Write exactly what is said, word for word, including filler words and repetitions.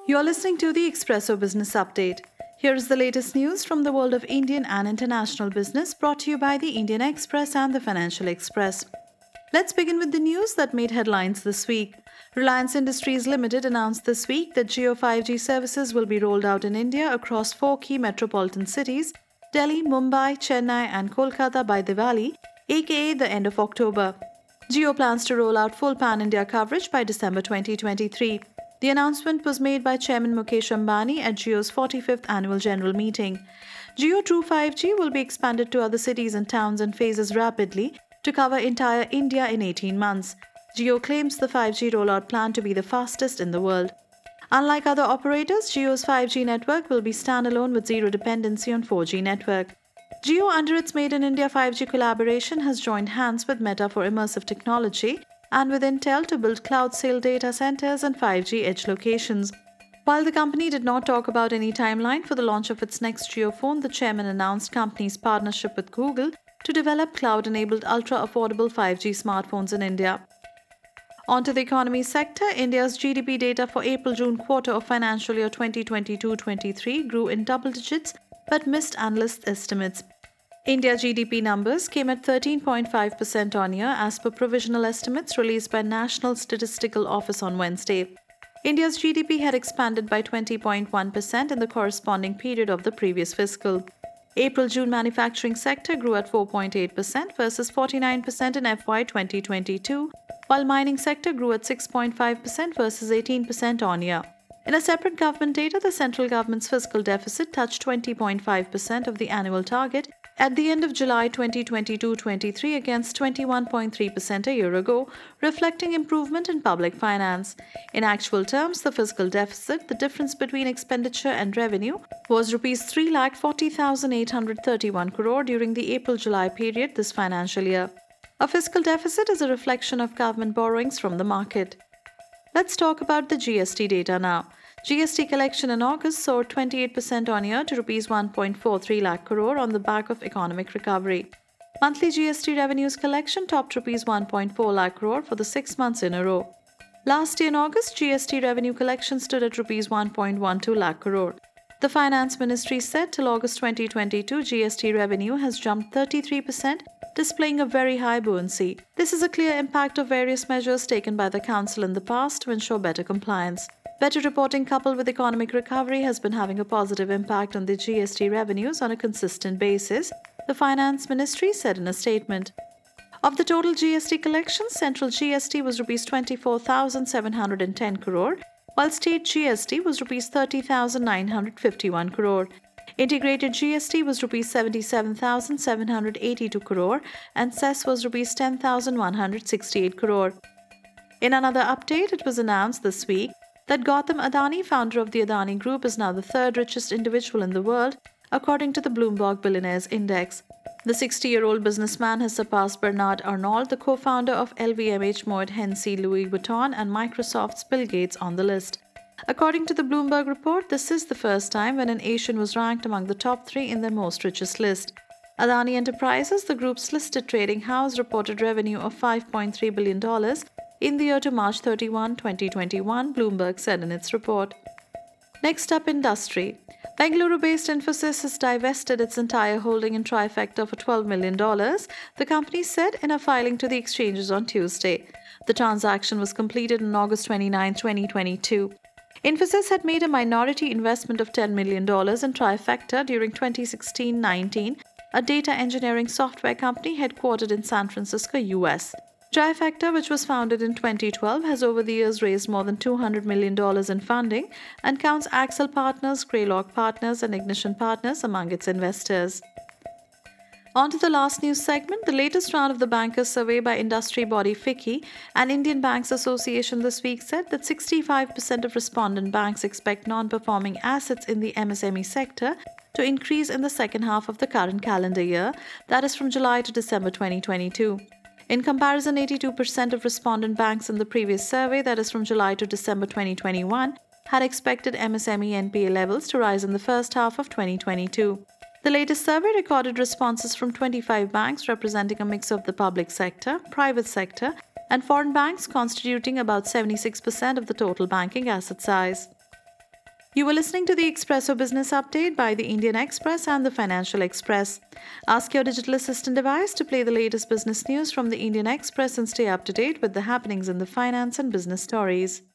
You're listening to the Expresso Business Update. Here is the latest news from the world of Indian and international business brought to you by the Indian Express and the Financial Express. Let's begin with the news that made headlines this week. Reliance Industries Limited announced this week that Jio five G services will be rolled out in India across four key metropolitan cities, Delhi, Mumbai, Chennai and Kolkata by Diwali, aka the end of October. Jio plans to roll out full pan-India coverage by December twenty twenty-three. The announcement was made by Chairman Mukesh Ambani at Jio's forty-fifth annual general meeting. Jio True five G will be expanded to other cities and towns in phases rapidly to cover entire India in eighteen months. Jio claims the five G rollout plan to be the fastest in the world. Unlike other operators, Jio's five G network will be standalone with zero dependency on four G network. Jio, under its Made in India five G collaboration, has joined hands with Meta for immersive technology and with Intel to build cloud-scale data centers and five G edge locations. While the company did not talk about any timeline for the launch of its next Jio phone, the chairman announced company's partnership with Google to develop cloud-enabled ultra-affordable five G smartphones in India. On to the economy sector, India's G D P data for April-June quarter of financial year twenty twenty-two twenty-three grew in double digits but missed analyst estimates. India G D P numbers came at thirteen point five percent on year as per provisional estimates released by National Statistical Office on Wednesday. India's G D P had expanded by twenty point one percent in the corresponding period of the previous fiscal. April-June manufacturing sector grew at four point eight percent versus forty-nine percent in F Y twenty twenty-two, while mining sector grew at six point five percent versus eighteen percent on year. In a separate government data, the central government's fiscal deficit touched twenty point five percent of the annual target at the end of July twenty twenty-two twenty-three against twenty-one point three percent a year ago, reflecting improvement in public finance. In actual terms, the fiscal deficit, the difference between expenditure and revenue, was rupees three lakh forty thousand eight hundred thirty-one crore during the April-July period this financial year. A fiscal deficit is a reflection of government borrowings from the market. Let's talk about the G S T data now. G S T collection in August soared twenty-eight percent on year to rupees one point four three lakh crore on the back of economic recovery. Monthly G S T revenues collection topped rupees one point four lakh crore for the six months in a row. Last year in August, G S T revenue collection stood at rupees one point one two lakh crore. The Finance Ministry said till August twenty twenty-two, G S T revenue has jumped thirty-three percent, displaying a very high buoyancy. This is a clear impact of various measures taken by the Council in the past to ensure better compliance. Better reporting coupled with economic recovery has been having a positive impact on the G S T revenues on a consistent basis, the Finance Ministry said in a statement. Of the total G S T collections, central G S T was rupees twenty-four thousand seven hundred ten crore, while state G S T was rupees thirty thousand nine hundred fifty-one crore. Integrated G S T was rupees seventy-seven thousand seven hundred eighty-two crore and cess was rupees ten thousand one hundred sixty-eight crore. In another update, it was announced this week that Gautam Adani, founder of the Adani Group, is now the third richest individual in the world, according to the Bloomberg Billionaires Index. The sixty-year-old businessman has surpassed Bernard Arnault, the co-founder of L V M H, Moet Hennessy, Louis Vuitton, and Microsoft's Bill Gates on the list. According to the Bloomberg report, this is the first time when an Asian was ranked among the top three in their most richest list. Adani Enterprises, the group's listed trading house, reported revenue of five point three billion dollars in the year to March thirty-first, twenty twenty-one, Bloomberg said in its report. Next up, industry. Bengaluru-based Infosys has divested its entire holding in Trifecta for twelve million dollars, the company said in a filing to the exchanges on Tuesday. The transaction was completed on August twenty-ninth, twenty twenty-two. Infosys had made a minority investment of ten million dollars in Trifecta during twenty sixteen nineteen, a data engineering software company headquartered in San Francisco, U S. Trifecta, which was founded in twenty twelve, has over the years raised more than two hundred million dollars in funding and counts Axel Partners, Greylock Partners, and Ignition Partners among its investors. On to the last news segment. The latest round of the bankers survey by industry body FICCI and Indian Banks Association this week said that sixty-five percent of respondent banks expect non-performing assets in the M S M E sector to increase in the second half of the current calendar year, that is from July to December twenty twenty-two. In comparison, eighty-two percent of respondent banks in the previous survey, that is from July to December twenty twenty-one, had expected M S M E N P A levels to rise in the first half of twenty twenty-two. The latest survey recorded responses from twenty-five banks representing a mix of the public sector, private sector, and foreign banks constituting about seventy-six percent of the total banking asset size. You were listening to the Expresso Business Update by the Indian Express and the Financial Express. Ask your digital assistant device to play the latest business news from the Indian Express and stay up to date with the happenings in the finance and business stories.